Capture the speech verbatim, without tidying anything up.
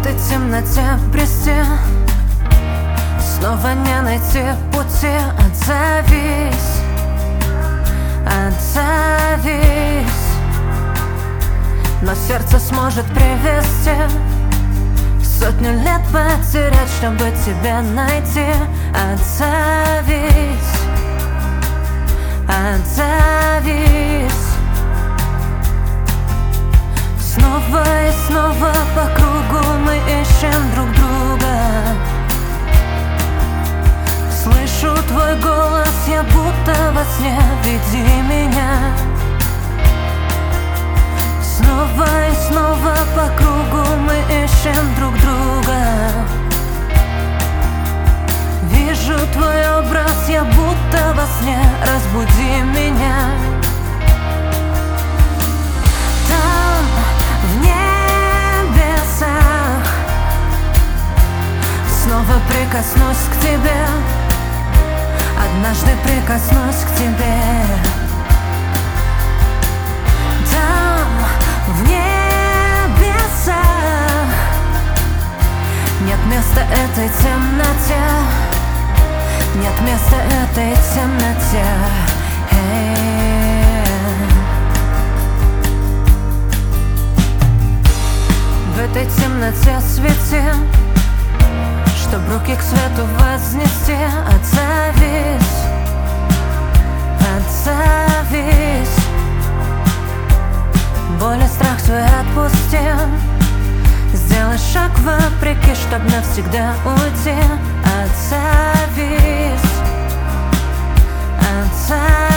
этой темноте брести, снова не найти пути. Отзовись, отзовись, но сердце сможет привести. Сотню лет потерять, чтобы тебя найти. Отзовись, отзовись. Снова и снова по кругу мы ищем друг друга. Слышу твой голос, я будто во сне. Веди меня. Снова и снова по кругу мы ищем друг друга. Вижу твой образ, я будто во сне. Разбуди меня. Там, в небесах, снова прикоснусь к тебе. Однажды прикоснусь к тебе. Там, в небесах, нет места этой темноте. Нет места этой темноте. В этой темноте свети, чтоб руки к свету вознести. Отзовись, отзовись. Боль и страх свой отпусти. Сделай шаг вопреки, чтоб навсегда уйти. Отзовись, отзовись.